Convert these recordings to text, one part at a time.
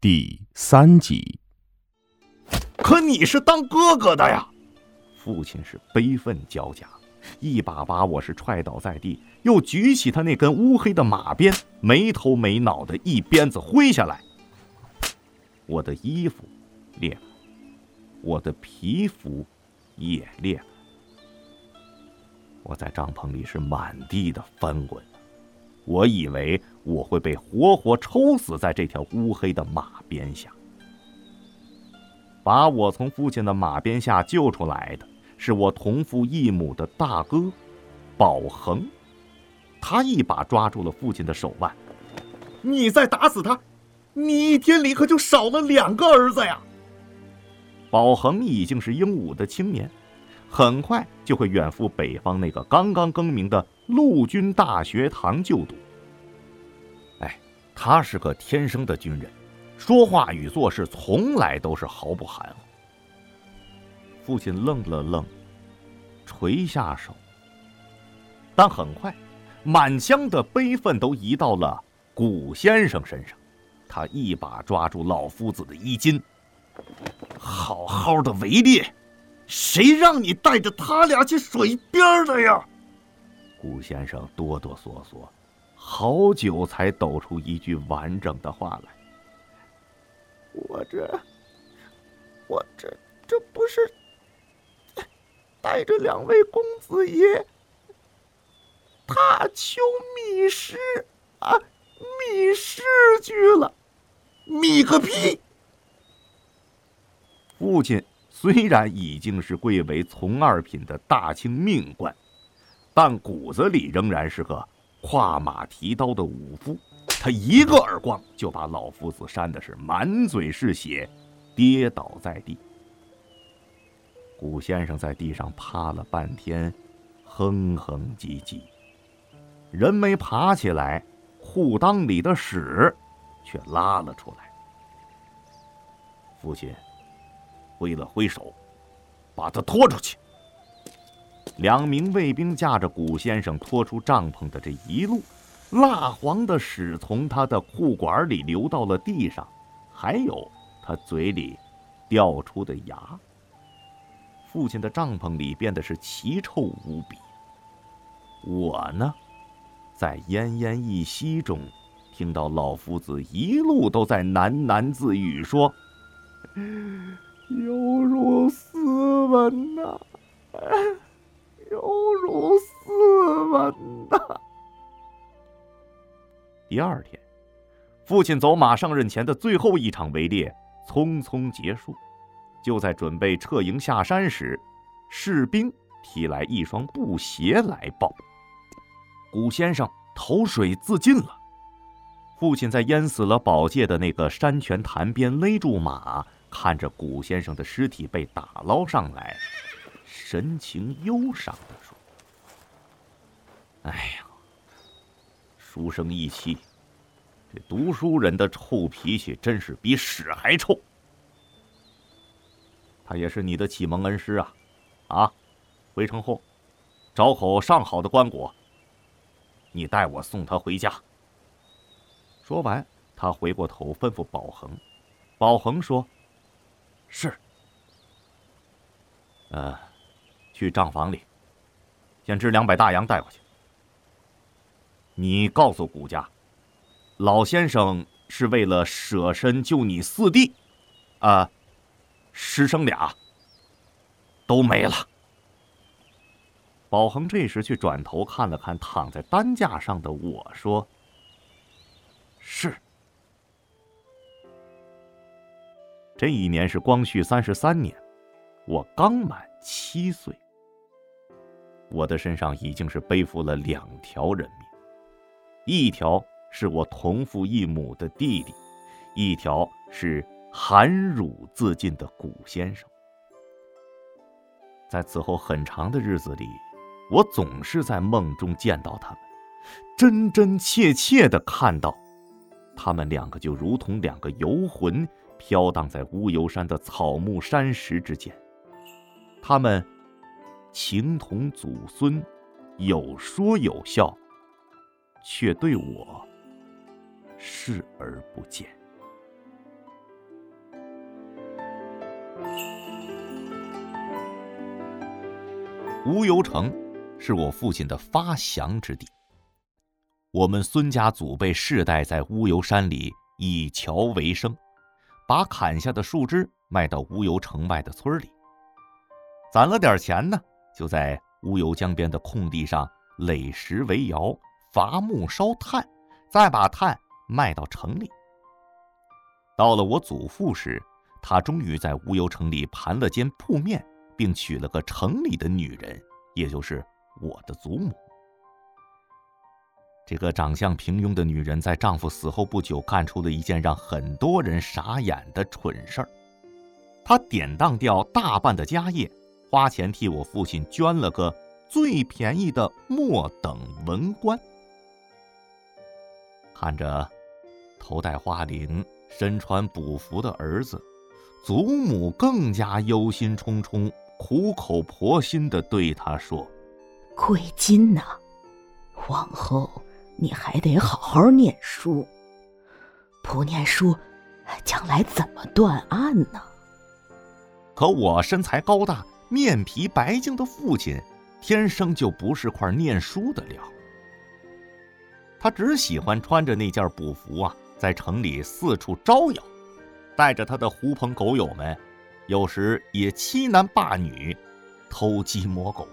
第3集。 可你是当哥哥的呀！父亲是悲愤交加，一把把我是踹倒在地，又举起他那根乌黑的马鞭，没头没脑的一鞭子挥下来。我的衣服裂了，我的皮肤也裂了。我在帐篷里是满地的翻滚，我以为我会被活活抽死在这条乌黑的马鞭下。把我从父亲的马鞭下救出来的是我同父异母的大哥宝恒，他一把抓住了父亲的手腕。你再打死他，你一天里可就少了2个儿子呀！宝恒已经是英武的青年，很快就会远赴北方那个刚刚更名的陆军大学堂就读。他是个天生的军人，说话与做事从来都是毫不含糊。父亲愣了愣，垂下手，但很快满腔的悲愤都移到了古先生身上。他一把抓住老夫子的衣襟，好好的围猎，谁让你带着他俩去水边的呀？古先生哆哆嗦嗦，好久才抖出一句完整的话来。我这不是带着2位公子爷踏秋觅食觅食去了。觅个屁！父亲虽然已经是贵为从2品的大清命官，但骨子里仍然是个跨马提刀的武夫。他一个耳光就把老夫子扇的是满嘴是血，跌倒在地。古先生在地上趴了半天，哼哼唧唧，人没爬起来，裤裆里的屎却拉了出来。父亲挥了挥手，把他拖出去。2名卫兵架着古先生拖出帐篷的这一路，蜡黄的屎从他的裤管里流到了地上，还有他嘴里掉出的牙。父亲的帐篷里变得是奇臭无比。我呢，在奄奄一息中听到老夫子一路都在喃喃自语说：犹如斯文呐，犹如斯文呐。第2天，父亲走马上任前的最后一场围猎匆匆结束。就在准备撤营下山时，士兵提来一双布鞋来报，古先生投水自尽了。父亲在淹死了宝界的那个山泉潭边勒住马，看着古先生的尸体被打捞上来，神情忧伤地说：哎呀，书生意气，这读书人的臭脾气真是比屎还臭。他也是你的启蒙恩师啊！回城后找口上好的棺椁，你带我送他回家。说完，他回过头吩咐宝恒。宝恒说：是。去账房里先支200大洋带过去。你告诉古家，老先生是为了舍身救你4弟，师生俩都没了。宝恒这时却转头看了看躺在担架上的我，说：是。这一年是光绪33年，我刚满7岁。我的身上已经是背负了2条人命，一条是我同父异母的弟弟，一条是含辱自尽的古先生。在此后很长的日子里，我总是在梦中见到他们，真真切切地看到他们2个就如同2个游魂，飘荡在乌油山的草木山石之间。他们情同祖孙，有说有笑，却对我视而不见。 乌游城是我父亲的发祥之地。我们孙家祖辈世代在乌游山里以樵为生，把砍下的树枝卖到乌游城外的村里，攒了点钱呢，就在乌游江边的空地上垒石为窑，伐木烧炭，再把炭卖到城里。到了我祖父时，他终于在乌游城里盘了间铺面，并娶了个城里的女人，也就是我的祖母。这个长相平庸的女人在丈夫死后不久干出了一件让很多人傻眼的蠢事儿。她典当掉大半的家业，花钱替我父亲捐了个最便宜的末等文官。看着头戴花翎、身穿补服的儿子，祖母更加忧心忡忡，苦口婆心地对他说：“ 贵金呐，往后你还得好好念书，不念书，将来怎么断案呢？” 可我身材高大、面皮白净的父亲，天生就不是块念书的料。他只喜欢穿着那件补服啊，在城里四处招摇，带着他的狐朋狗友们，有时也欺男霸女，偷鸡摸狗。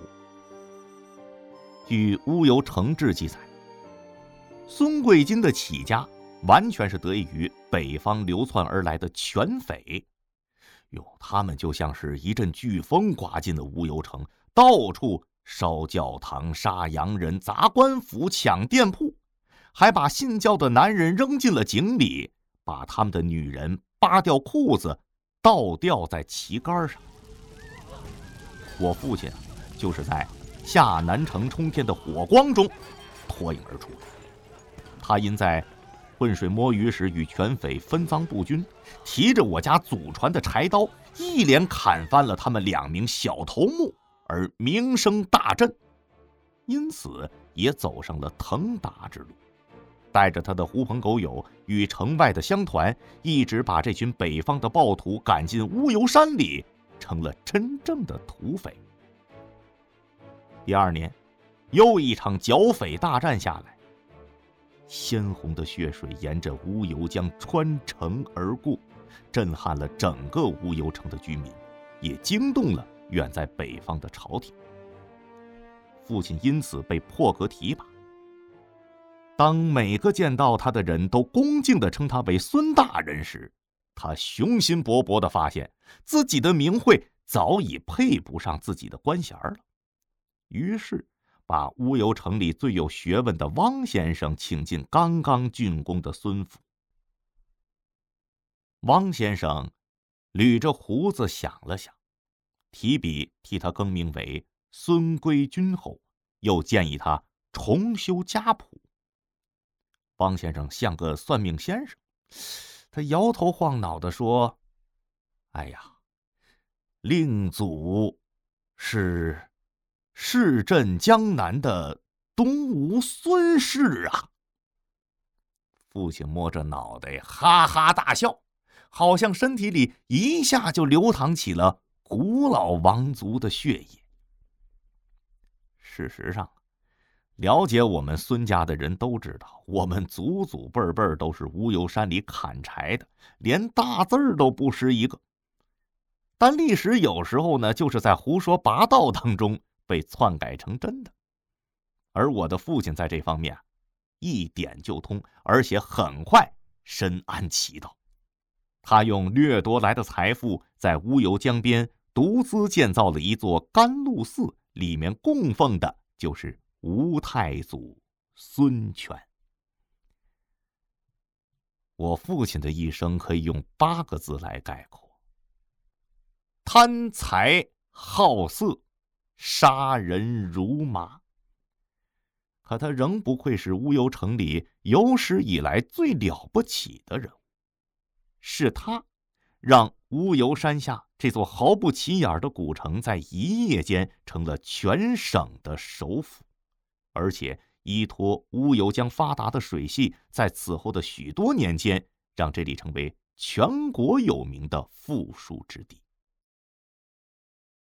据《乌游城志》记载，孙贵金的起家完全是得益于北方流窜而来的犬匪。他们就像是一阵飓风刮进了乌游城，到处烧教堂、杀洋人、砸官府、抢店铺，还把信教的男人扔进了井里，把他们的女人扒掉裤子倒吊在旗杆上。我父亲就是在下南城冲天的火光中脱颖而出的。他因在浑水摸鱼时与犬匪分赃不均，提着我家祖传的柴刀，一连砍翻了他们2名小头目，而名声大振，因此也走上了腾达之路。带着他的狐朋狗友与城外的乡团，一直把这群北方的暴徒赶进乌游山里，成了真正的土匪。第2年，又一场剿匪大战下来，鲜红的血水沿着乌游江穿城而过，震撼了整个乌游城的居民，也惊动了远在北方的朝廷。父亲因此被破格提拔。当每个见到他的人都恭敬地称他为孙大人时，他雄心勃勃地发现自己的名讳早已配不上自己的官衔了，于是把乌游城里最有学问的汪先生请进刚刚竣工的孙府。汪先生捋着胡子想了想，提笔替他更名为孙归君后，又建议他重修家谱。汪先生像个算命先生，他摇头晃脑地说：“哎呀，令祖是市镇江南的东吴孙氏啊。”父亲摸着脑袋哈哈大笑，好像身体里一下就流淌起了古老王族的血液。事实上，了解我们孙家的人都知道，我们祖祖辈辈都是乌游山里砍柴的，连大字儿都不识一个。但历史有时候呢，就是在胡说八道当中被篡改成真的。而我的父亲在这方面一点就通，而且很快深谙其道。他用掠夺来的财富，在乌游江边独资建造了一座甘露寺，里面供奉的就是吴太祖孙权。我父亲的一生可以用8个字来概括：贪财好色，杀人如麻。可他仍不愧是乌游城里有史以来最了不起的人物。是他让乌游山下这座毫不起眼的古城在一夜间成了全省的首府，而且依托乌游江发达的水系，在此后的许多年间，让这里成为全国有名的富庶之地。